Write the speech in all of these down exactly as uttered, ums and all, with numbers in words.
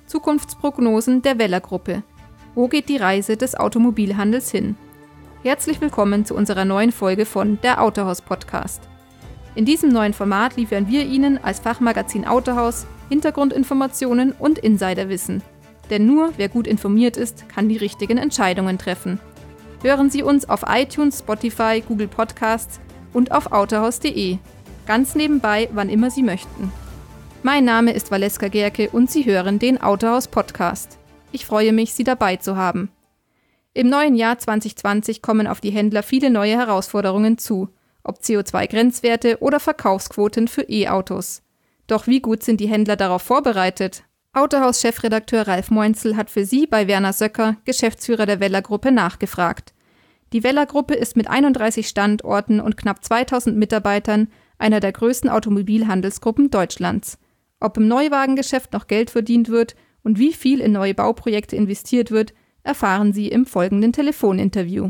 Zukunftsprognosen der Weller-Gruppe. Wo geht die Reise des Automobilhandels hin? Herzlich willkommen zu unserer neuen Folge von Der Autohaus Podcast. In diesem neuen Format liefern wir Ihnen als Fachmagazin Autohaus Hintergrundinformationen und Insiderwissen. Denn nur wer gut informiert ist, kann die richtigen Entscheidungen treffen. Hören Sie uns auf iTunes, Spotify, Google Podcasts und auf autohaus punkt de. Ganz nebenbei, wann immer Sie möchten. Mein Name ist Valeska Gerke und Sie hören den Autohaus Podcast. Ich freue mich, Sie dabei zu haben. Im neuen Jahr zwanzig zwanzig kommen auf die Händler viele neue Herausforderungen zu, ob C O zwei Grenzwerte oder Verkaufsquoten für E-Autos. Doch wie gut sind die Händler darauf vorbereitet? Autohaus-Chefredakteur Ralf Moinzel hat für Sie bei Werner Söcker, Geschäftsführer der Weller-Gruppe, nachgefragt. Die Weller-Gruppe ist mit einunddreißig Standorten und knapp zweitausend Mitarbeitern einer der größten Automobilhandelsgruppen Deutschlands. Ob im Neuwagengeschäft noch Geld verdient wird und wie viel in neue Bauprojekte investiert wird, erfahren Sie im folgenden Telefoninterview.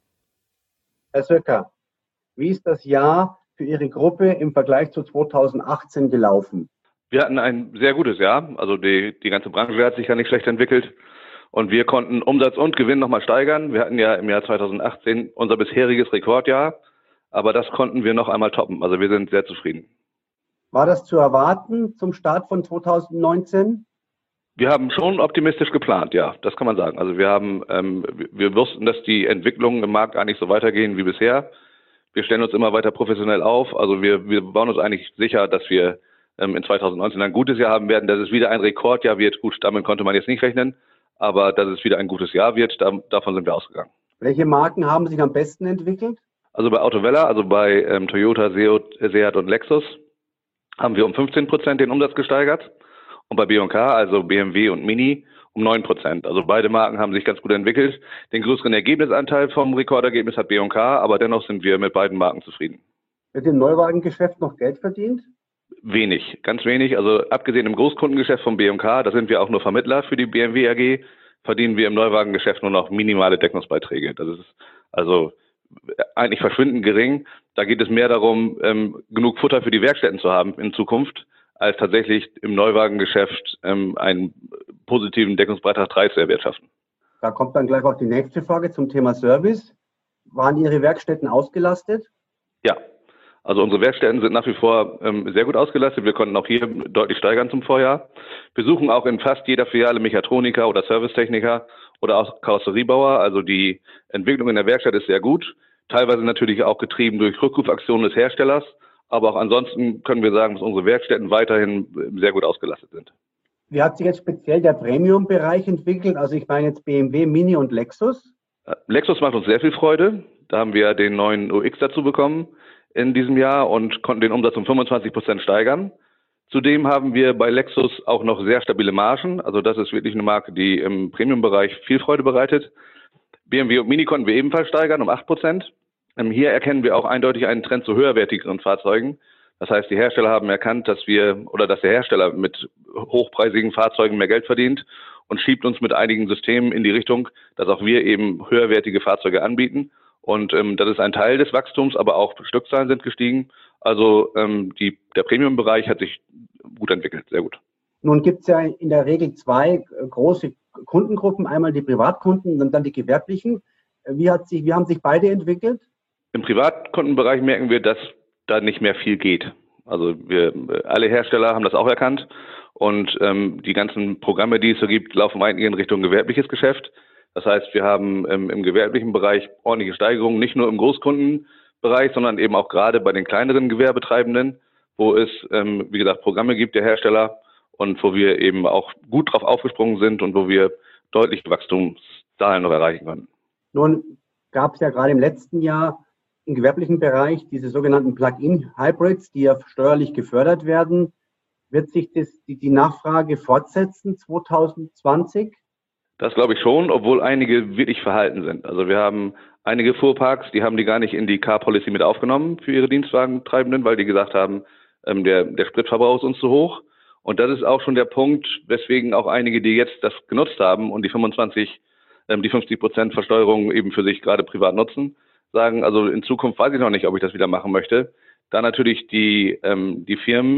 Herr Söcker, wie ist das Jahr für Ihre Gruppe im Vergleich zu zweitausendachtzehn gelaufen? Wir hatten ein sehr gutes Jahr. Also die, die ganze Branche hat sich ja nicht schlecht entwickelt. Und wir konnten Umsatz und Gewinn nochmal steigern. Wir hatten ja im Jahr zweitausendachtzehn unser bisheriges Rekordjahr. Aber das konnten wir noch einmal toppen. Also wir sind sehr zufrieden. War das zu erwarten zum Start von zweitausendneunzehn? Wir haben schon optimistisch geplant, ja, das kann man sagen. Also wir haben, ähm, wir wussten, dass die Entwicklungen im Markt eigentlich so weitergehen wie bisher. Wir stellen uns immer weiter professionell auf. Also wir, wir waren uns eigentlich sicher, dass wir ähm, in zweitausendneunzehn ein gutes Jahr haben werden, dass es wieder ein Rekordjahr wird. Gut, damit konnte man jetzt nicht rechnen, aber dass es wieder ein gutes Jahr wird, da, davon sind wir ausgegangen. Welche Marken haben sich am besten entwickelt? Also bei Autovella, also bei ähm, Toyota, Seat und Lexus, haben wir um fünfzehn Prozent den Umsatz gesteigert und bei B und K, also B M W und Mini, um neun Prozent. Also beide Marken haben sich ganz gut entwickelt. Den größeren Ergebnisanteil vom Rekordergebnis hat B und K, aber dennoch sind wir mit beiden Marken zufrieden. Wird im Neuwagengeschäft noch Geld verdient? Wenig, ganz wenig. Also abgesehen im Großkundengeschäft von B und K, da sind wir auch nur Vermittler für die B M W A G, verdienen wir im Neuwagengeschäft nur noch minimale Deckungsbeiträge. Das ist also eigentlich verschwindend gering. Da geht es mehr darum, ähm, genug Futter für die Werkstätten zu haben in Zukunft, als tatsächlich im Neuwagengeschäft ähm, einen positiven Deckungsbeitrag drei zu erwirtschaften. Da kommt dann gleich auch die nächste Frage zum Thema Service. Waren Ihre Werkstätten ausgelastet? Ja, also unsere Werkstätten sind nach wie vor ähm, sehr gut ausgelastet. Wir konnten auch hier deutlich steigern zum Vorjahr. Wir suchen auch in fast jeder Filiale Mechatroniker oder Servicetechniker oder auch Karosseriebauer. Also die Entwicklung in der Werkstatt ist sehr gut. Teilweise natürlich auch getrieben durch Rückrufaktionen des Herstellers. Aber auch ansonsten können wir sagen, dass unsere Werkstätten weiterhin sehr gut ausgelastet sind. Wie hat sich jetzt speziell der Premium-Bereich entwickelt? Also ich meine jetzt B M W, Mini und Lexus. Lexus macht uns sehr viel Freude. Da haben wir den neuen U X dazu bekommen in diesem Jahr und konnten den Umsatz um fünfundzwanzig Prozent steigern. Zudem haben wir bei Lexus auch noch sehr stabile Margen. Also das ist wirklich eine Marke, die im Premium-Bereich viel Freude bereitet. B M W und Mini konnten wir ebenfalls steigern um acht Prozent. Hier erkennen wir auch eindeutig einen Trend zu höherwertigeren Fahrzeugen. Das heißt, die Hersteller haben erkannt, dass wir oder dass der Hersteller mit hochpreisigen Fahrzeugen mehr Geld verdient und schiebt uns mit einigen Systemen in die Richtung, dass auch wir eben höherwertige Fahrzeuge anbieten. Und ähm, das ist ein Teil des Wachstums, aber auch Stückzahlen sind gestiegen. Also ähm, die, der Premium-Bereich hat sich gut entwickelt, sehr gut. Nun gibt es ja in der Regel zwei große Kundengruppen, einmal die Privatkunden und dann die gewerblichen. Wie, hat sich, wie haben sich beide entwickelt? Im Privatkundenbereich merken wir, dass da nicht mehr viel geht. Also wir, alle Hersteller haben das auch erkannt und ähm, die ganzen Programme, die es so gibt, laufen eigentlich in Richtung gewerbliches Geschäft. Das heißt, wir haben ähm, im gewerblichen Bereich ordentliche Steigerungen, nicht nur im Großkundenbereich, sondern eben auch gerade bei den kleineren Gewerbetreibenden, wo es, ähm, wie gesagt, Programme gibt der Hersteller und wo wir eben auch gut drauf aufgesprungen sind und wo wir deutliche Wachstumszahlen noch erreichen können. Nun gab es ja gerade im letzten Jahr im gewerblichen Bereich diese sogenannten Plug-in-Hybrids, die ja steuerlich gefördert werden. Wird sich das, die, die Nachfrage fortsetzen zweitausendzwanzig? Das glaube ich schon, obwohl einige wirklich verhalten sind. Also wir haben einige Fuhrparks, die haben die gar nicht in die Car-Policy mit aufgenommen für ihre Dienstwagentreibenden, weil die gesagt haben, ähm, der, der Spritverbrauch ist uns zu hoch. Und das ist auch schon der Punkt, weswegen auch einige, die jetzt das genutzt haben und die fünfundzwanzig, ähm, die fünfzig Prozent Versteuerung eben für sich gerade privat nutzen, sagen, also in Zukunft weiß ich noch nicht, ob ich das wieder machen möchte. Da natürlich die, ähm, die Firmen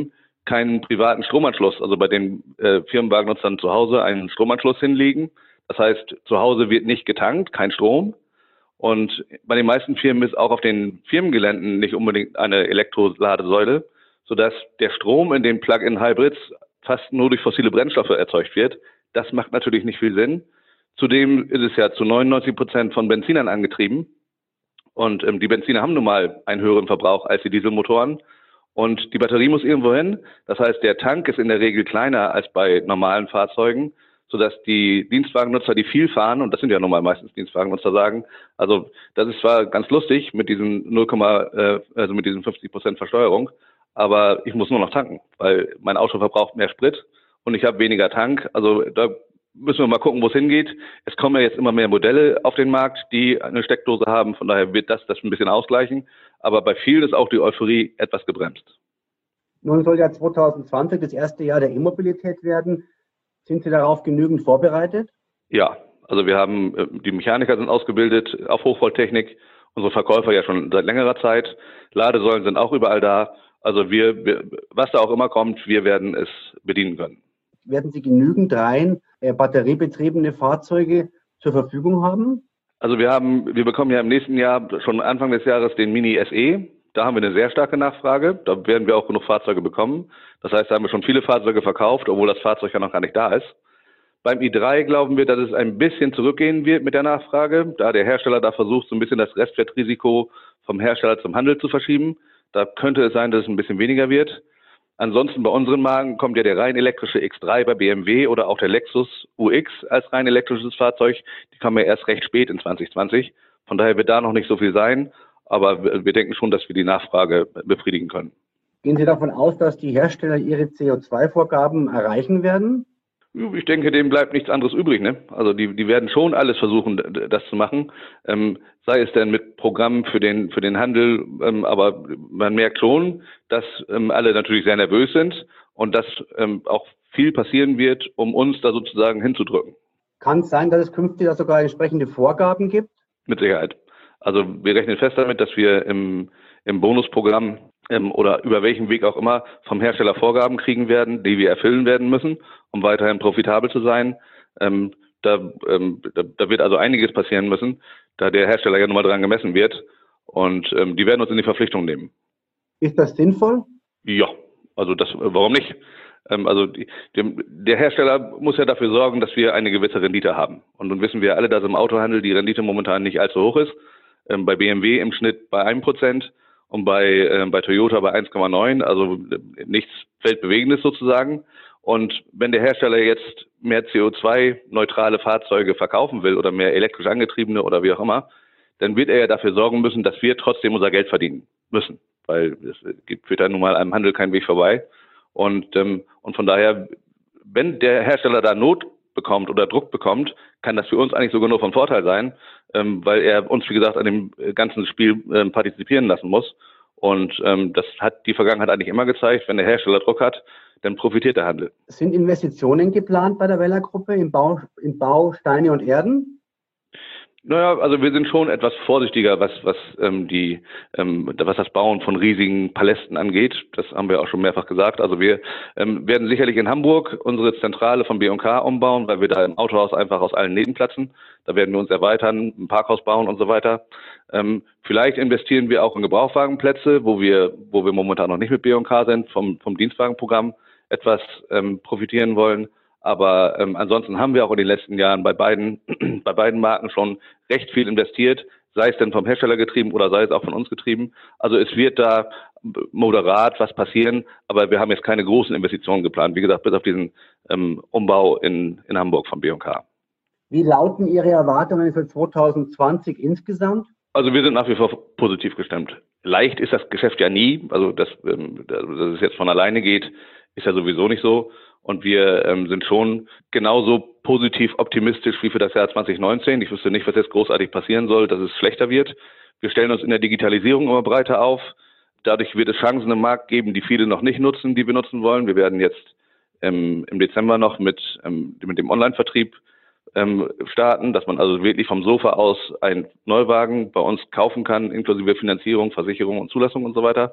keinen privaten Stromanschluss, also bei den äh, Firmenwagennutzern zu Hause einen Stromanschluss hinlegen. Das heißt, zu Hause wird nicht getankt, kein Strom. Und bei den meisten Firmen ist auch auf den Firmengeländen nicht unbedingt eine Elektroladesäule, sodass der Strom in den Plug-in-Hybrids fast nur durch fossile Brennstoffe erzeugt wird. Das macht natürlich nicht viel Sinn. Zudem ist es ja zu neunundneunzig Prozent von Benzinern angetrieben. Und ähm, die Benziner haben nun mal einen höheren Verbrauch als die Dieselmotoren. Und die Batterie muss irgendwo hin. Das heißt, der Tank ist in der Regel kleiner als bei normalen Fahrzeugen, sodass die Dienstwagennutzer, die viel fahren, und das sind ja normal meistens Dienstwagennutzer, sagen, also das ist zwar ganz lustig mit diesen null, äh, also mit diesen fünfzig Prozent Versteuerung, aber ich muss nur noch tanken, weil mein Auto verbraucht mehr Sprit und ich habe weniger Tank. Also da müssen wir mal gucken, wo es hingeht. Es kommen ja jetzt immer mehr Modelle auf den Markt, die eine Steckdose haben. Von daher wird das das ein bisschen ausgleichen. Aber bei vielen ist auch die Euphorie etwas gebremst. Nun soll ja zwanzig zwanzig das erste Jahr der E-Mobilität werden. Sind Sie darauf genügend vorbereitet? Ja, also wir haben, die Mechaniker sind ausgebildet auf Hochvolttechnik, unsere Verkäufer ja schon seit längerer Zeit. Ladesäulen sind auch überall da. Also wir, wir was da auch immer kommt, wir werden es bedienen können. Werden Sie genügend rein äh, batteriebetriebene Fahrzeuge zur Verfügung haben? Also wir haben, wir bekommen ja im nächsten Jahr, schon Anfang des Jahres, den Mini S E. Da haben wir eine sehr starke Nachfrage. Da werden wir auch genug Fahrzeuge bekommen. Das heißt, da haben wir schon viele Fahrzeuge verkauft, obwohl das Fahrzeug ja noch gar nicht da ist. Beim i drei glauben wir, dass es ein bisschen zurückgehen wird mit der Nachfrage, da der Hersteller da versucht, so ein bisschen das Restwertrisiko vom Hersteller zum Handel zu verschieben. Da könnte es sein, dass es ein bisschen weniger wird. Ansonsten bei unseren Marken kommt ja der rein elektrische X drei bei B M W oder auch der Lexus U X als rein elektrisches Fahrzeug. Die kommen ja erst recht spät in zwanzig zwanzig. Von daher wird da noch nicht so viel sein. Aber wir denken schon, dass wir die Nachfrage befriedigen können. Gehen Sie davon aus, dass die Hersteller ihre C O zwei Vorgaben erreichen werden? Ich denke, dem bleibt nichts anderes übrig. Ne? Also die, die werden schon alles versuchen, das zu machen. Ähm, sei es denn mit Programmen für den, für den Handel. Ähm, aber man merkt schon, dass ähm, alle natürlich sehr nervös sind und dass ähm, auch viel passieren wird, um uns da sozusagen hinzudrücken. Kann es sein, dass es künftig da sogar entsprechende Vorgaben gibt? Mit Sicherheit. Also wir rechnen fest damit, dass wir im, im Bonusprogramm ähm, oder über welchen Weg auch immer vom Hersteller Vorgaben kriegen werden, die wir erfüllen werden müssen, um weiterhin profitabel zu sein. Ähm, da, ähm, da, da wird also einiges passieren müssen, da der Hersteller ja nun mal dran gemessen wird. Und ähm, die werden uns in die Verpflichtung nehmen. Ist das sinnvoll? Ja, also das, warum nicht? Ähm, also die, dem, der Hersteller muss ja dafür sorgen, dass wir eine gewisse Rendite haben. Und nun wissen wir alle, dass im Autohandel die Rendite momentan nicht allzu hoch ist. Ähm, bei B M W im Schnitt bei einem Prozent und bei, äh, bei Toyota bei eins Komma neun, also äh, nichts Weltbewegendes sozusagen. Und wenn der Hersteller jetzt mehr C O zwei neutrale Fahrzeuge verkaufen will oder mehr elektrisch angetriebene oder wie auch immer, dann wird er ja dafür sorgen müssen, dass wir trotzdem unser Geld verdienen müssen. Weil es gibt, führt ja nun mal einem Handel kein Weg vorbei. Und, ähm, und von daher, wenn der Hersteller da Not bekommt oder Druck bekommt, kann das für uns eigentlich sogar nur von Vorteil sein, ähm, weil er uns, wie gesagt, an dem ganzen Spiel ähm, partizipieren lassen muss. Und ähm, das hat die Vergangenheit eigentlich immer gezeigt, wenn der Hersteller Druck hat, dann profitiert der Handel. Sind Investitionen geplant bei der Weller-Gruppe im Bau, im Bau Steine und Erden? Naja, also wir sind schon etwas vorsichtiger, was was ähm, die ähm, was das Bauen von riesigen Palästen angeht. Das haben wir auch schon mehrfach gesagt. Also wir ähm, werden sicherlich in Hamburg unsere Zentrale von B und K umbauen, weil wir da im Autohaus einfach aus allen Nähten platzen. Da werden wir uns erweitern, ein Parkhaus bauen und so weiter. Ähm, vielleicht investieren wir auch in Gebrauchwagenplätze, wo wir wo wir momentan noch nicht mit B und K sind, vom vom Dienstwagenprogramm etwas ähm, profitieren wollen. Aber ähm, ansonsten haben wir auch in den letzten Jahren bei beiden, bei beiden Marken schon recht viel investiert, sei es denn vom Hersteller getrieben oder sei es auch von uns getrieben. Also es wird da moderat was passieren, aber wir haben jetzt keine großen Investitionen geplant. Wie gesagt, bis auf diesen ähm, Umbau in, in Hamburg von B und K. Wie lauten Ihre Erwartungen für zwanzig zwanzig insgesamt? Also wir sind nach wie vor positiv gestimmt. Leicht ist das Geschäft ja nie, also dass, ähm, dass es jetzt von alleine geht, ist ja sowieso nicht so. Und wir ähm, sind schon genauso positiv optimistisch wie für das Jahr zwanzig neunzehn. Ich wüsste nicht, was jetzt großartig passieren soll, dass es schlechter wird. Wir stellen uns in der Digitalisierung immer breiter auf. Dadurch wird es Chancen im Markt geben, die viele noch nicht nutzen, die wir nutzen wollen. Wir werden jetzt ähm, im Dezember noch mit, ähm, mit dem Online-Vertrieb ähm, starten, dass man also wirklich vom Sofa aus einen Neuwagen bei uns kaufen kann, inklusive Finanzierung, Versicherung und Zulassung und so weiter.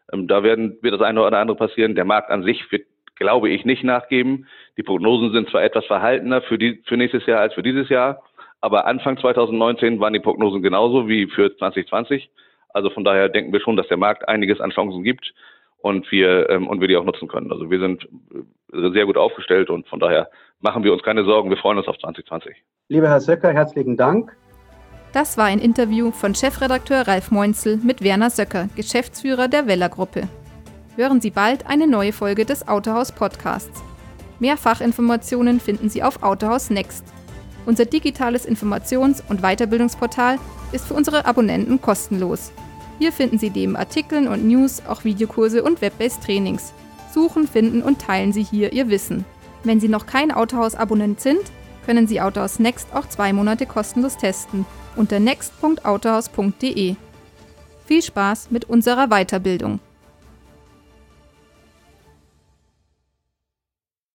Ähm, da werden, wird das eine oder andere passieren. Der Markt an sich wird, glaube ich, nicht nachgeben. Die Prognosen sind zwar etwas verhaltener für, die, für nächstes Jahr als für dieses Jahr, aber Anfang zwanzig neunzehn waren die Prognosen genauso wie für zwanzig zwanzig. Also von daher denken wir schon, dass der Markt einiges an Chancen gibt und wir, ähm, und wir die auch nutzen können. Also wir sind sehr gut aufgestellt und von daher machen wir uns keine Sorgen. Wir freuen uns auf zwanzig zwanzig. Lieber Herr Söcker, herzlichen Dank. Das war ein Interview von Chefredakteur Ralf Meunzel mit Werner Söcker, Geschäftsführer der Weller-Gruppe. Hören Sie bald eine neue Folge des Autohaus Podcasts. Mehr Fachinformationen finden Sie auf Autohaus Next. Unser digitales Informations- und Weiterbildungsportal ist für unsere Abonnenten kostenlos. Hier finden Sie neben Artikeln und News auch Videokurse und Web-based Trainings. Suchen, finden und teilen Sie hier Ihr Wissen. Wenn Sie noch kein Autohaus-Abonnent sind, können Sie Autohaus Next auch zwei Monate kostenlos testen unter next punkt autohaus punkt de. Viel Spaß mit unserer Weiterbildung!